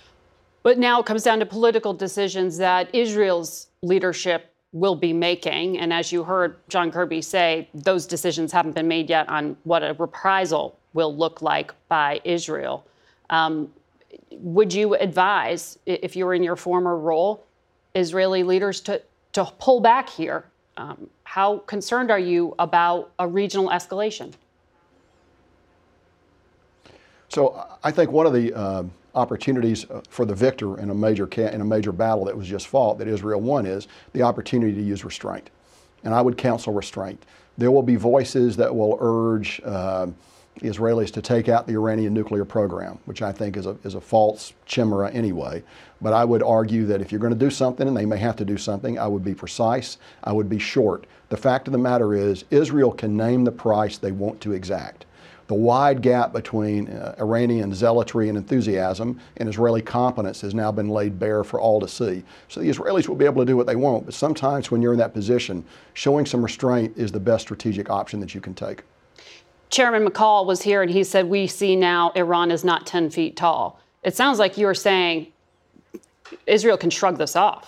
But now it comes down to political decisions that Israel's leadership will be making. And as you heard John Kirby say, those decisions haven't been made yet on what a reprisal will look like by Israel. Um, would you advise, if you were in your former role, Israeli leaders to, to pull back here? Um, how concerned are you about a regional escalation? So I think one of the uh, opportunities for the victor in a major ca- in a major battle that was just fought that Israel won is the opportunity to use restraint. And I would counsel restraint. There will be voices that will urge uh, the Israelis to take out the Iranian nuclear program, which I think is a, is a false chimera anyway. But I would argue that if you're going to do something, and they may have to do something, I would be precise, I would be short. The fact of the matter is, Israel can name the price they want to exact. The wide gap between uh, Iranian zealotry and enthusiasm and Israeli competence has now been laid bare for all to see. So the Israelis will be able to do what they want, but sometimes when you're in that position, showing some restraint is the best strategic option that you can take. Chairman McCall was here and he said, we see now Iran is not ten feet tall. It sounds like you're saying Israel can shrug this off.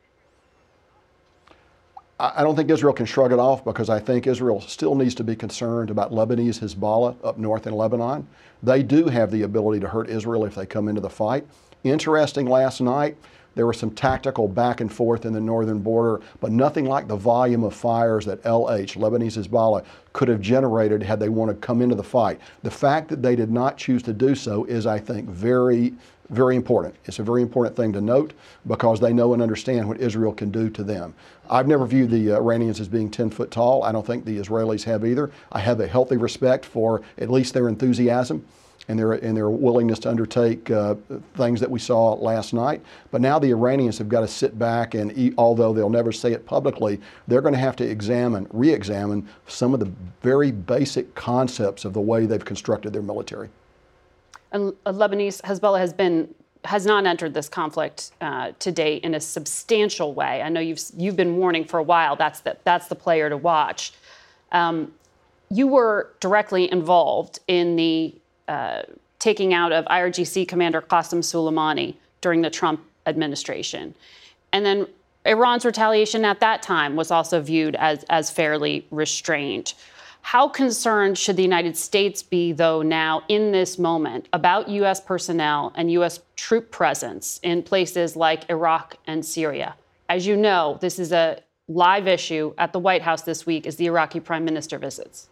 I don't think Israel can shrug it off because I think Israel still needs to be concerned about Lebanese Hezbollah up north in Lebanon. They do have the ability to hurt Israel if they come into the fight. Interesting, last night, there was some tactical back and forth in the northern border, but nothing like the volume of fires that L H, Lebanese Hezbollah, could have generated had they wanted to come into the fight. The fact that they did not choose to do so is, I think, very, very important. It's a very important thing to note because they know and understand what Israel can do to them. I've never viewed the uh, Iranians as being ten foot tall. I don't think the Israelis have either. I have a healthy respect for at least their enthusiasm and their, and their willingness to undertake uh, things that we saw last night. But now the Iranians have got to sit back and, eat, although they'll never say it publicly, they're going to have to examine, re-examine some of the very basic concepts of the way they've constructed their military. And Lebanese Hezbollah has been has not entered this conflict uh, to date in a substantial way. I know you've you've been warning for a while. That's the that's the player to watch. Um, you were directly involved in the uh, taking out of I R G C Commander Qasem Soleimani during the Trump administration, and then Iran's retaliation at that time was also viewed as as fairly restrained. How concerned should the United States be, though, now in this moment about U S personnel and U S troop presence in places like Iraq and Syria? As you know, this is a live issue at the White House this week as the Iraqi prime minister visits.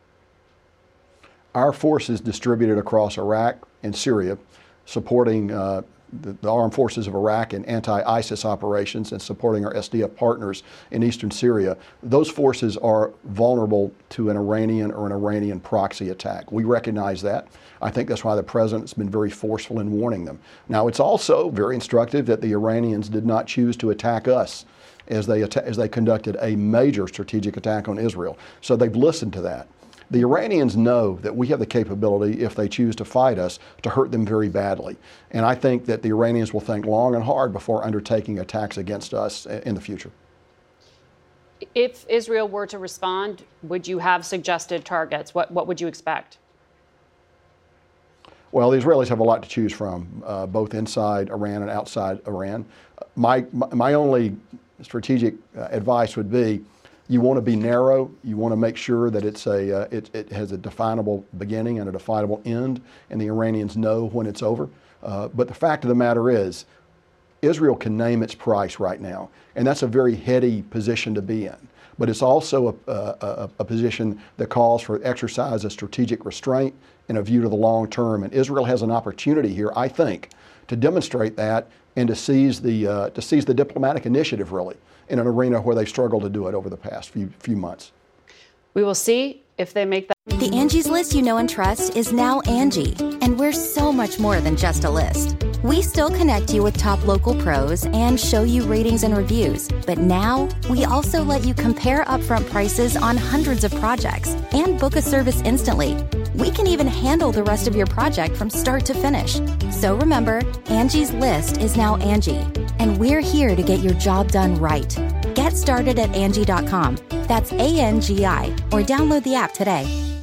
Our forces distributed across Iraq and Syria, supporting uh, the, the armed forces of Iraq in anti-ISIS operations and supporting our S D F partners in eastern Syria, those forces are vulnerable to an Iranian or an Iranian proxy attack. We recognize that. I think that's why the president's been very forceful in warning them. Now, it's also very instructive that the Iranians did not choose to attack us as they, as they conducted a major strategic attack on Israel. So they've listened to that. The Iranians know that we have the capability, if they choose to fight us, to hurt them very badly. And I think that the Iranians will think long and hard before undertaking attacks against us in the future. If Israel were to respond, would you have suggested targets? What, what would you expect? Well, the Israelis have a lot to choose from, uh, both inside Iran and outside Iran. My, my, my only strategic uh, advice would be, you want to be narrow. You want to make sure that it's a, uh, it, it has a definable beginning and a definable end, and the Iranians know when it's over. Uh, but the fact of the matter is, Israel can name its price right now, and that's a very heady position to be in. But it's also a, a, a position that calls for exercise of strategic restraint and a view to the long term. And Israel has an opportunity here, I think, to demonstrate that and to seize the uh, to seize the diplomatic initiative, really, in an arena where they struggled to do it over the past few few months. We will see if they make that. The Angie's List you know and trust is now Angie, and we're so much more than just a list. We still connect you with top local pros and show you ratings and reviews, but now we also let you compare upfront prices on hundreds of projects and book a service instantly. We can even handle the rest of your project from start to finish. So remember, Angie's List is now Angie, and we're here to get your job done right. Get started at Angie dot com. That's A N G I, or download the app today.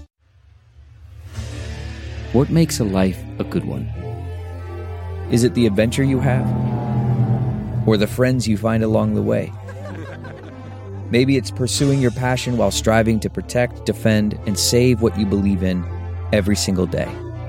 What makes a life a good one? Is it the adventure you have? Or the friends you find along the way? Maybe it's pursuing your passion while striving to protect, defend, and save what you believe in every single day.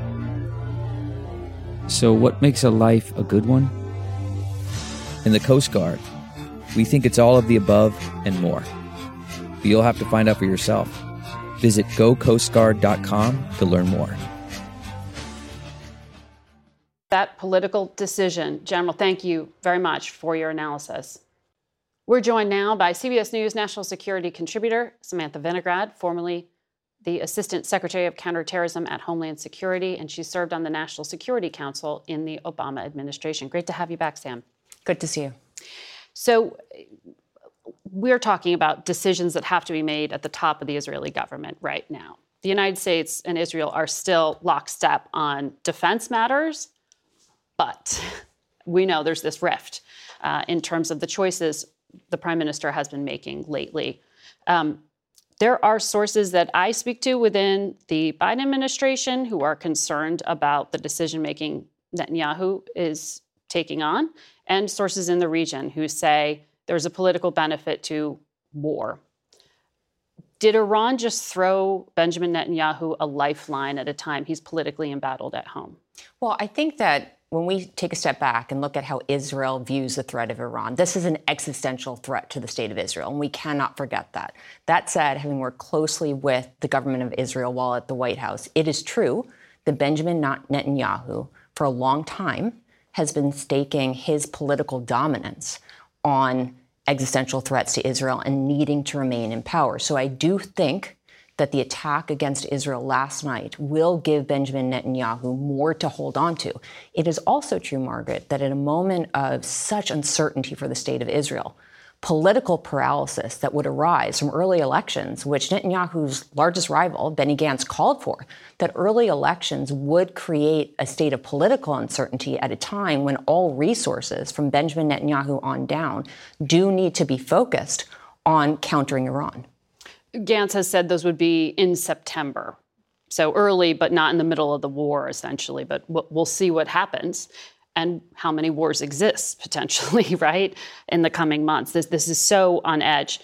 So what makes a life a good one? In the Coast Guard, we think it's all of the above and more. But you'll have to find out for yourself. Visit go coast guard dot com to learn more. that political decision. General, thank you very much for your analysis. We're joined now by C B S News national security contributor Samantha Vinograd, formerly the Assistant Secretary of Counterterrorism at Homeland Security, and she served on the National Security Council in the Obama administration. Great to have you back, Sam. Good to see you. So we're talking about decisions that have to be made at the top of the Israeli government right now. The United States and Israel are still lockstep on defense matters, but we know there's this rift uh, in terms of the choices the prime minister has been making lately. Um, there are sources that I speak to within the Biden administration who are concerned about the decision-making Netanyahu is taking on, and sources in the region who say there's a political benefit to war. Did Iran just throw Benjamin Netanyahu a lifeline at a time he's politically embattled at home? Well, I think that when we take a step back and look at how Israel views the threat of Iran, this is an existential threat to the state of Israel, and we cannot forget that. That said, having worked closely with the government of Israel while at the White House, it is true that Benjamin Netanyahu, for a long time, has been staking his political dominance on existential threats to Israel and needing to remain in power. So I do think that the attack against Israel last night will give Benjamin Netanyahu more to hold on to. It is also true, Margaret, that at a moment of such uncertainty for the state of Israel, political paralysis that would arise from early elections, which Netanyahu's largest rival, Benny Gantz, called for, that early elections would create a state of political uncertainty at a time when all resources from Benjamin Netanyahu on down do need to be focused on countering Iran. Gantz has said those would be in September. So early, but not in the middle of the war, essentially. But we'll see what happens and how many wars exist, potentially, right, in the coming months. This, this is so on edge.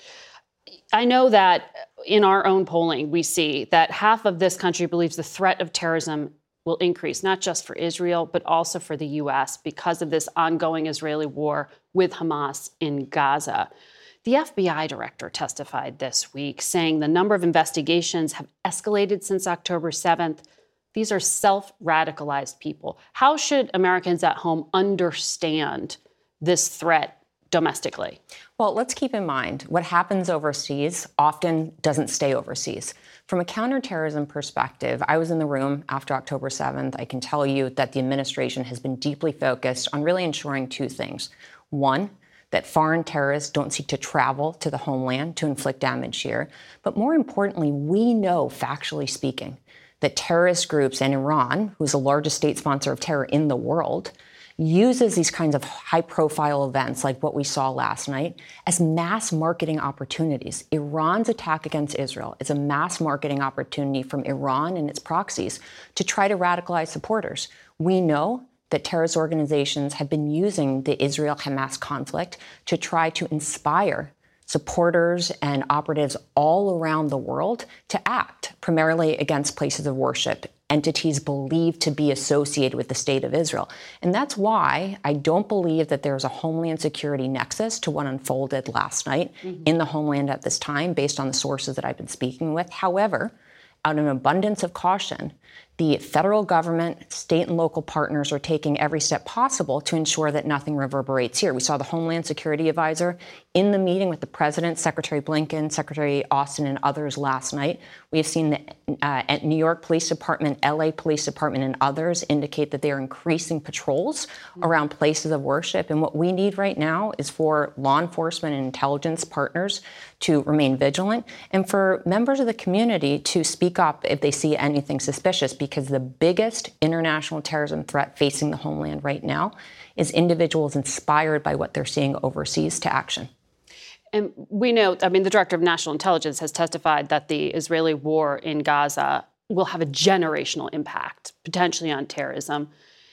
I know that in our own polling, we see that half of this country believes the threat of terrorism will increase, not just for Israel, but also for the U S because of this ongoing Israeli war with Hamas in Gaza. The F B I director testified this week, saying the number of investigations have escalated since October seventh. These are self-radicalized people. How should Americans at home understand this threat domestically? Well, let's keep in mind what happens overseas often doesn't stay overseas. From a counterterrorism perspective, I was in the room after October seventh. I can tell you that the administration has been deeply focused on really ensuring two things. One, that foreign terrorists don't seek to travel to the homeland to inflict damage here. But more importantly, we know, factually speaking, that terrorist groups and Iran, who's the largest state sponsor of terror in the world, uses these kinds of high-profile events like what we saw last night as mass marketing opportunities. Iran's attack against Israel is a mass marketing opportunity from Iran and its proxies to try to radicalize supporters. We know that terrorist organizations have been using the Israel-Hamas conflict to try to inspire supporters and operatives all around the world to act, primarily against places of worship, entities believed to be associated with the state of Israel. And that's why I don't believe that there's a Homeland Security nexus to what unfolded last night mm-hmm. in the homeland at this time, based on the sources that I've been speaking with. However, out of an abundance of caution, the federal government, state and local partners are taking every step possible to ensure that nothing reverberates here. We saw the Homeland Security Advisor in the meeting with the President, Secretary Blinken, Secretary Austin, and others last night. We have seen the uh, New York Police Department, L A Police Department, and others indicate that they are increasing patrols mm-hmm. around places of worship. And what we need right now is for law enforcement and intelligence partners to remain vigilant and for members of the community to speak up if they see anything suspicious, because the biggest international terrorism threat facing the homeland right now is individuals inspired by what they're seeing overseas to action. And we know, I mean, the Director of National Intelligence has testified that the Israeli war in Gaza will have a generational impact, potentially on terrorism.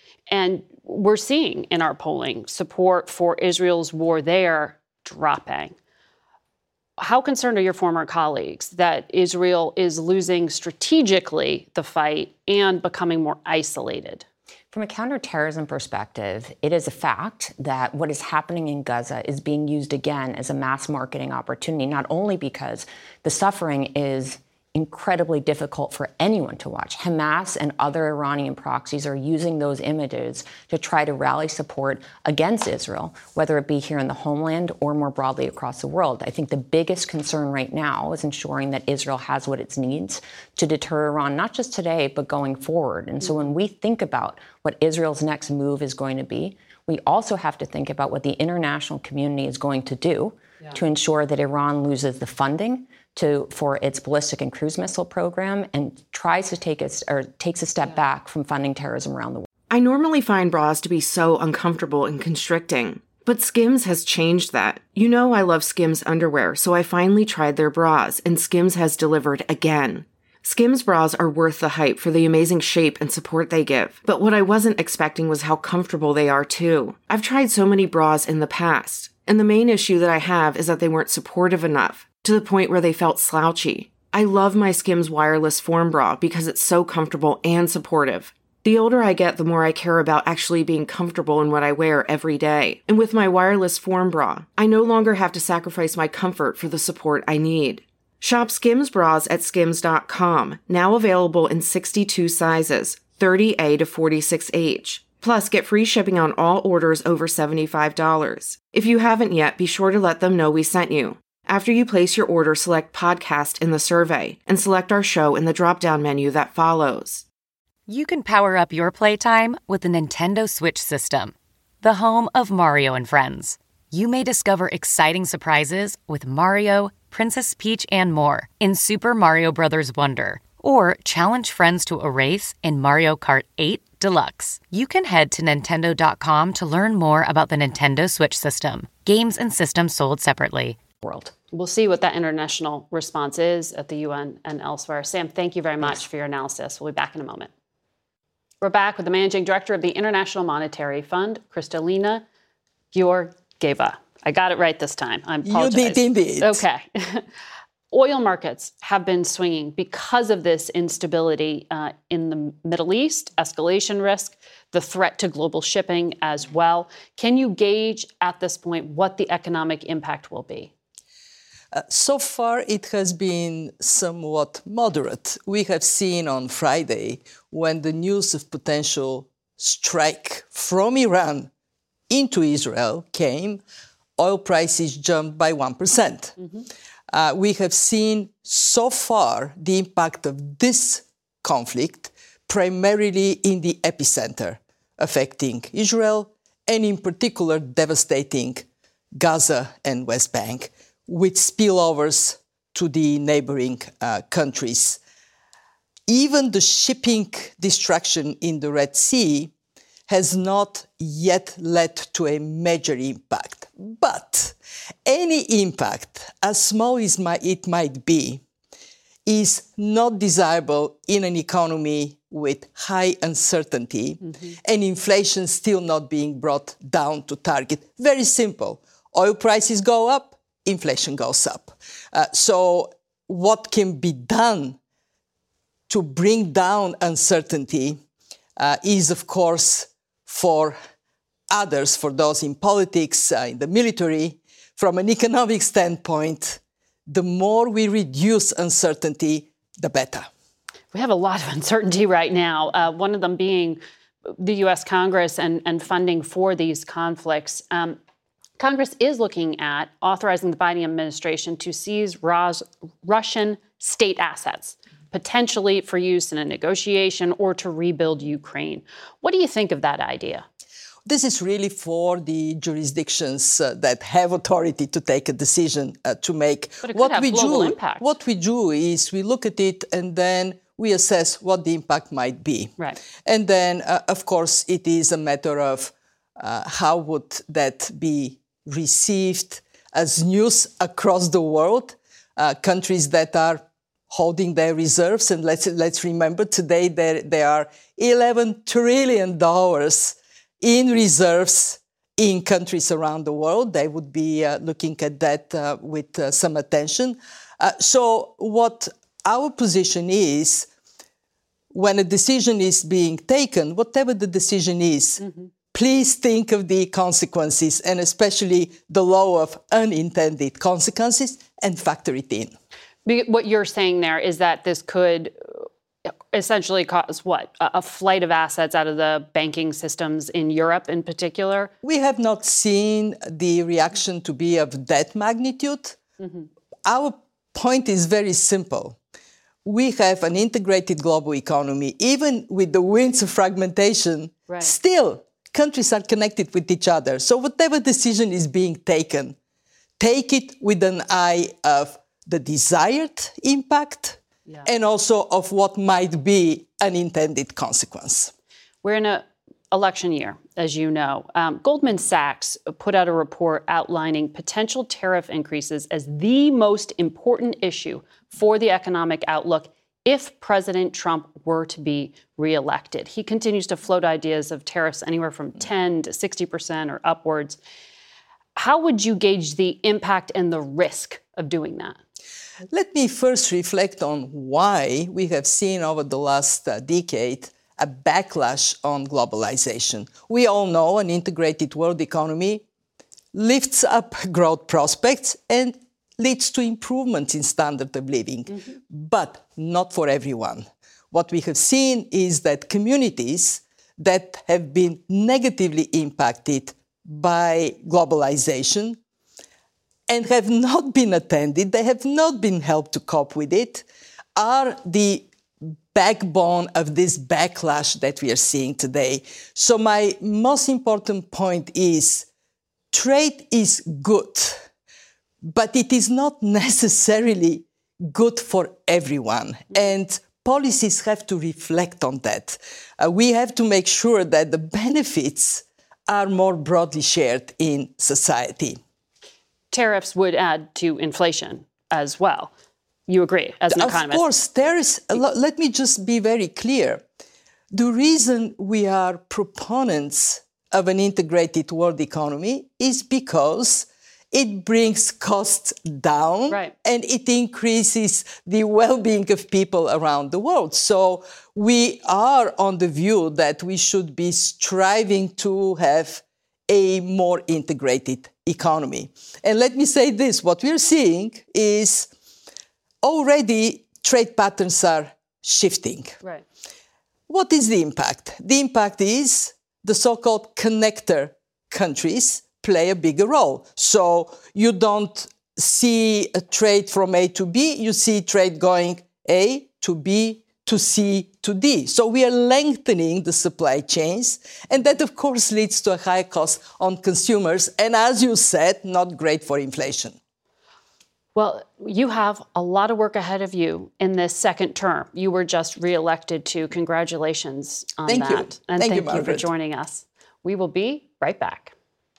And we're seeing in our polling support for Israel's war there dropping. How concerned are your former colleagues that Israel is losing strategically the fight and becoming more isolated? From a counterterrorism perspective, it is a fact that what is happening in Gaza is being used again as a mass marketing opportunity, not only because the suffering is incredibly difficult for anyone to watch. Hamas and other Iranian proxies are using those images to try to rally support against Israel, whether it be here in the homeland or more broadly across the world. I think the biggest concern right now is ensuring that Israel has what it needs to deter Iran, not just today, but going forward. And so when we think about what Israel's next move is going to be, we also have to think about what the international community is going to do yeah. to ensure that Iran loses the funding to for its ballistic and cruise missile program and tries to take a, or takes a step yeah. back from funding terrorism around the world. I normally find bras to be so uncomfortable and constricting, but Skims has changed that. You know I love Skims underwear, so I finally tried their bras, and Skims has delivered again. Skims bras are worth the hype for the amazing shape and support they give, but what I wasn't expecting was how comfortable they are too. I've tried so many bras in the past, and the main issue that I have is that they weren't supportive enough, to the point where they felt slouchy. I love my Skims wireless form bra because it's so comfortable and supportive. The older I get, the more I care about actually being comfortable in what I wear every day. And with my wireless form bra, I no longer have to sacrifice my comfort for the support I need. Shop Skims bras at skims dot com, now available in sixty-two sizes, thirty A to forty-six H. Plus, get free shipping on all orders over seventy-five dollars. If you haven't yet, be sure to let them know we sent you. After you place your order, select Podcast in the survey and select our show in the drop-down menu that follows. You can power up your playtime with the Nintendo Switch system, the home of Mario and Friends. You may discover exciting surprises with Mario, Princess Peach, and more in Super Mario Bros. Wonder, or challenge friends to a race in Mario Kart eight Deluxe. You can head to Nintendo dot com to learn more about the Nintendo Switch system. Games and systems sold separately. World. We'll see what that international response is at the U N and elsewhere. Sam, thank you very much for your analysis. We'll be back in a moment. We're back with the managing director of the International Monetary Fund, Kristalina Georgieva. I got it right this time. I apologize. You did indeed. Okay. Oil markets have been swinging because of this instability uh, in the Middle East, escalation risk, the threat to global shipping as well. Can you gauge at this point what the economic impact will be? Uh, so far, it has been somewhat moderate. We have seen on Friday, when the news of potential strike from Iran into Israel came, oil prices jumped by one percent. Mm-hmm. Uh, we have seen so far the impact of this conflict primarily in the epicenter, affecting Israel and in particular devastating Gaza and West Bank, with spillovers to the neighboring uh, countries. Even the shipping distraction in the Red Sea has not yet led to a major impact. But any impact, as small as it might be, is not desirable in an economy with high uncertainty mm-hmm. and inflation still not being brought down to target. Very simple. Oil prices go up, inflation goes up. Uh, so what can be done to bring down uncertainty uh, is, of course, for others, for those in politics, uh, in the military. From an economic standpoint, the more we reduce uncertainty, the better. We have a lot of uncertainty right now, uh, one of them being the U S Congress and, and funding for these conflicts. Um, Congress is looking at authorizing the Biden administration to seize Ros- Russian state assets, potentially for use in a negotiation or to rebuild Ukraine. What do you think of that idea? This is really for the jurisdictions uh, that have authority to take a decision uh, to make. But it could what have we global do, impact. What we do is we look at it and then we assess what the impact might be. Right. And then, uh, of course, it is a matter of uh, how would that be received as news across the world. Uh, countries that are holding their reserves, and let's let's remember today there there are eleven trillion dollars in reserves in countries around the world. They would be uh, looking at that uh, with uh, some attention. Uh, so what our position is, when a decision is being taken, whatever the decision is, mm-hmm. please think of the consequences, and especially the law of unintended consequences, and factor it in. What you're saying there is that this could essentially cause what? A flight of assets out of the banking systems in Europe in particular? We have not seen the reaction to be of that magnitude. Mm-hmm. Our point is very simple. We have an integrated global economy. Even with the winds of fragmentation, right. Still, countries are connected with each other. So whatever decision is being taken, take it with an eye of the desired impact yeah. and also of what might be an intended consequence. We're in an election year, as you know. Um, Goldman Sachs put out a report outlining potential tariff increases as the most important issue for the economic outlook if President Trump were to be reelected. He continues to float ideas of tariffs anywhere from ten to sixty percent or upwards. How would you gauge the impact and the risk of doing that? Let me first reflect on why we have seen over the last uh, decade a backlash on globalization. We all know an integrated world economy lifts up growth prospects and leads to improvements in standard of living, mm-hmm. but not for everyone. What we have seen is that communities that have been negatively impacted by globalization and have not been attended, they have not been helped to cope with it, are the backbone of this backlash that we are seeing today. So my most important point is trade is good, but it is not necessarily good for everyone. And policies have to reflect on that. Uh, we have to make sure that the benefits are more broadly shared in society. Tariffs would add to inflation as well. You agree, as an economist? Of course, there is. Let me just be very clear. The reason we are proponents of an integrated world economy is because it brings costs down, right. and it increases the well-being of people around the world. So we are on the view that we should be striving to have a more integrated economy. And let me say this, what we're seeing is already trade patterns are shifting. Right. What is the impact? The impact is the so-called connector countries play a bigger role. So you don't see a trade from A to B, you see trade going A to B to C to D. So we are lengthening the supply chains, and that, of course, leads to a high cost on consumers, and as you said, not great for inflation. Well, you have a lot of work ahead of you in this second term. You were just reelected too. Congratulations on thank that. You. And thank, thank you, you Margaret. for joining us. We will be right back.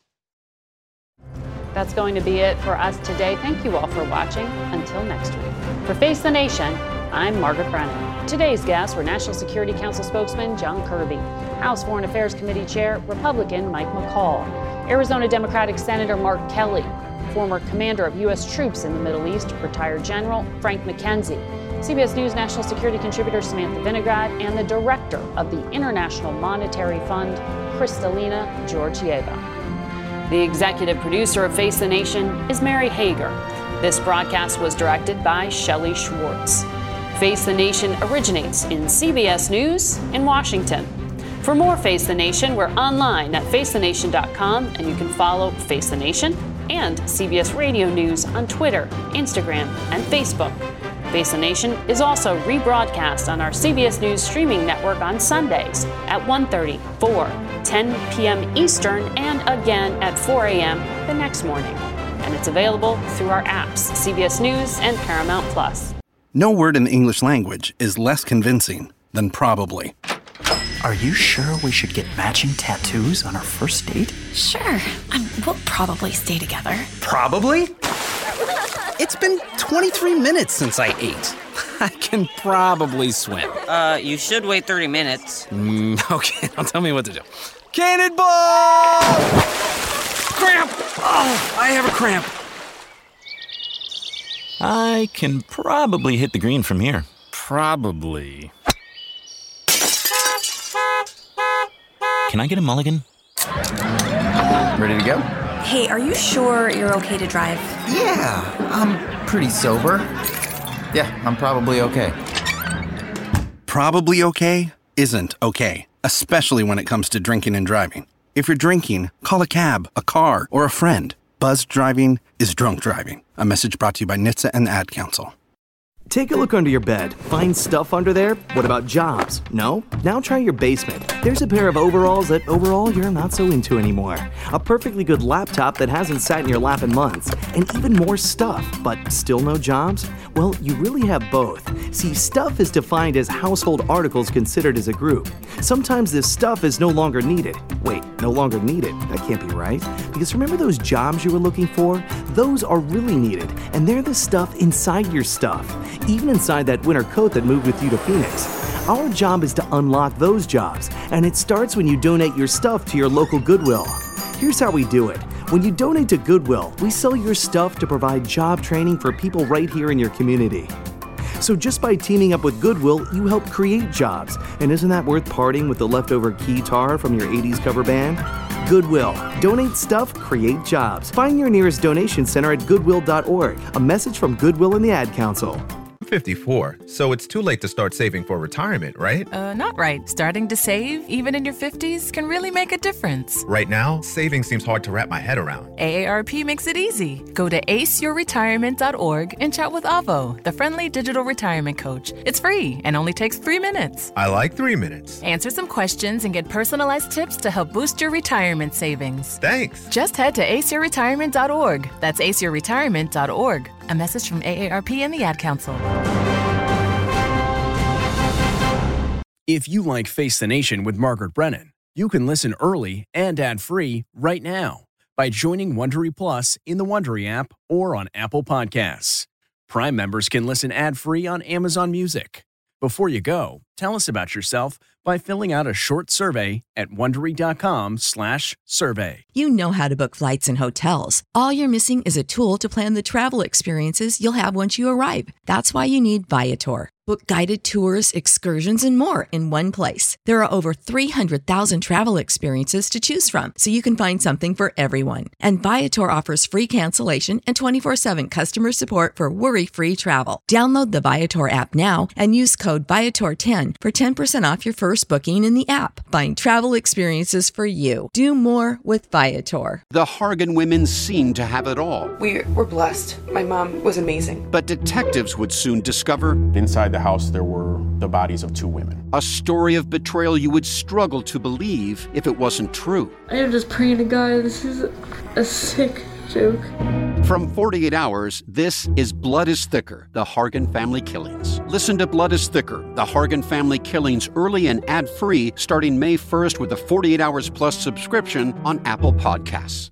That's going to be it for us today. Thank you all for watching. Until next week. For Face the Nation, I'm Margaret Brennan. Today's guests were National Security Council spokesman John Kirby, House Foreign Affairs Committee Chair Republican Mike McCaul, Arizona Democratic Senator Mark Kelly, former commander of U S troops in the Middle East, retired General Frank McKenzie, C B S News national security contributor Samantha Vinograd, and the director of the International Monetary Fund, Kristalina Georgieva. The executive producer of Face the Nation is Mary Hager. This broadcast was directed by Shelley Schwartz. Face the Nation originates in C B S News in Washington. For more Face the Nation, we're online at face the nation dot com, and you can follow Face the Nation and C B S Radio News on Twitter, Instagram, and Facebook. Face the Nation is also rebroadcast on our C B S News streaming network on Sundays at one thirty, four, ten p.m. Eastern, and again at four a.m. the next morning. And it's available through our apps, C B S News and Paramount Plus. No word in the English language is less convincing than probably. Are you sure we should get matching tattoos on our first date? Sure. Um, we'll probably stay together. Probably? It's been twenty-three minutes since I ate. I can probably swim. Uh, you should wait thirty minutes. Mm, okay, now tell me what to do. Cannonball! Cramp! Oh, I have a cramp. I can probably hit the green from here. Probably. Can I get a mulligan? Ready to go? Hey, are you sure you're okay to drive? Yeah, I'm pretty sober. Yeah, I'm probably okay. Probably okay isn't okay, especially when it comes to drinking and driving. If you're drinking, call a cab, a car, or a friend. Buzzed driving is drunk driving. A message brought to you by N H T S A and the Ad Council. Take a look under your bed. Find stuff under there? What about jobs? No? Now try your basement. There's a pair of overalls that overall you're not so into anymore. A perfectly good laptop that hasn't sat in your lap in months. And even more stuff, but still no jobs? Well, you really have both. See, stuff is defined as household articles considered as a group. Sometimes this stuff is no longer needed. Wait, no longer needed? That can't be right. Because remember those jobs you were looking for? Those are really needed, and they're the stuff inside your stuff. Even inside that winter coat that moved with you to Phoenix. Our job is to unlock those jobs, and it starts when you donate your stuff to your local Goodwill. Here's how we do it. When you donate to Goodwill, we sell your stuff to provide job training for people right here in your community. So just by teaming up with Goodwill, you help create jobs. And isn't that worth parting with the leftover keytar from your eighties cover band? Goodwill. Donate stuff, create jobs. Find your nearest donation center at goodwill dot org. A message from Goodwill and the Ad Council. fifty-four, so it's too late to start saving for retirement, right? Uh, not right. Starting to save, even in your fifties, can really make a difference. Right now, saving seems hard to wrap my head around. A A R P makes it easy. Go to ace your retirement dot org and chat with Avo, the friendly digital retirement coach. It's free and only takes three minutes. I like three minutes. Answer some questions and get personalized tips to help boost your retirement savings. Thanks. Just head to ace your retirement dot org. That's ace your retirement dot org. A message from A A R P and the Ad Council. If you like Face the Nation with Margaret Brennan, you can listen early and ad-free right now by joining Wondery Plus in the Wondery app or on Apple Podcasts. Prime members can listen ad-free on Amazon Music. Before you go, tell us about yourself by filling out a short survey at wondery dot com slash survey. You know how to book flights and hotels. All you're missing is a tool to plan the travel experiences you'll have once you arrive. That's why you need Viator. Book guided tours, excursions, and more in one place. There are over three hundred thousand travel experiences to choose from, so you can find something for everyone. And Viator offers free cancellation and twenty-four seven customer support for worry-free travel. Download the Viator app now and use code Viator ten for ten percent off your first booking in the app. Find travel experiences for you. Do more with Viator. The Hargan women seemed to have it all. We were blessed. My mom was amazing. But detectives would soon discover inside the house there were the bodies of two women. A story of betrayal you would struggle to believe if it wasn't true. I am just praying to God, this is a sick joke. From forty-eight hours, this is Blood is Thicker, the Hargan Family Killings. Listen to Blood is Thicker, the Hargan Family Killings early and ad-free starting May first with a forty-eight hours plus subscription on Apple Podcasts.